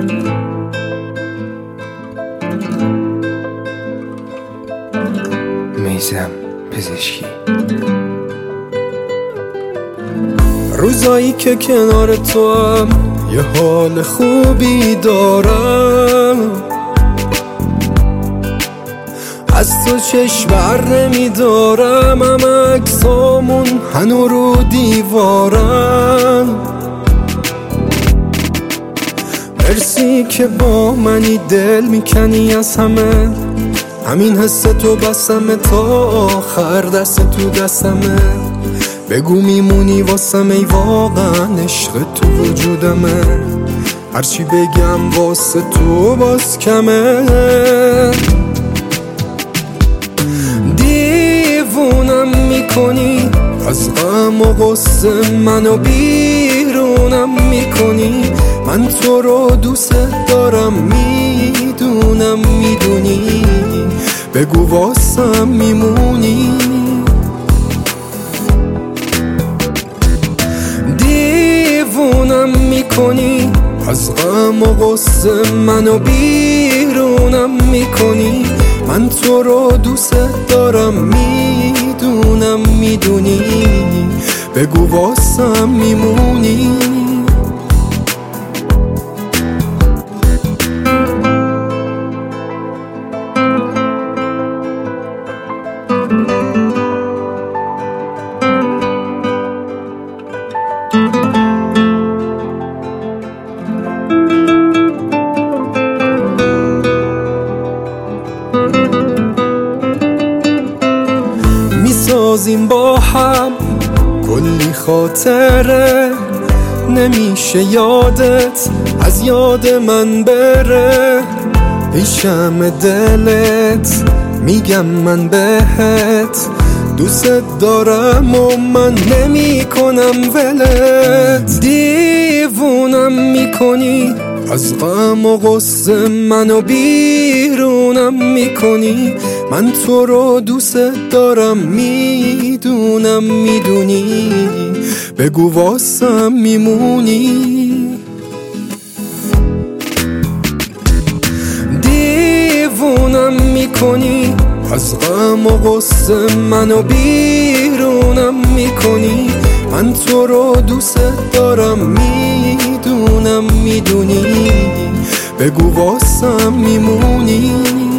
میثم پزشکی. روزایی که کنار تو هم یه حال خوبی دارم، از تو چشم بر نمیدارم، هم عکسامون هنو رو دیوارم. مرسی که با منی، دل میکنی از همه، همین حس تو بسمه تا آخر، دست تو دستمه. بگو میمونی واسم ای واقعا عشق تو وجودمه، هرچی بگم واسه تو باز کمه. دیوونم میکنی، از غم و غصه منو بیرونم میکنی. من تو رو دوست دارم، میدونم میدونی، بگو واسم میمونی. دیوونم میکنی، از غم و غصه منو بیرونم میکنی. من تو رو دوست دارم، میدونم میدونی، بگو واسم میمونی. میسازیم با هم کلی خاطره، نمیشه یادت از یاد من بره. پیشم دلت میگم من بهت دوست دارم و من نمی کنم ولت. دیوونم میکنی، از غم و غصه منو بیرونم میکنی. من تو رو دوست دارم، میدونم میدونی، بگو واسم میمونی. دیوونم میکنی، از غم و غصه منو بیرونم میکنی. من تو رو دوست دارم، میدونم میدونی، بگو واسم میمونی.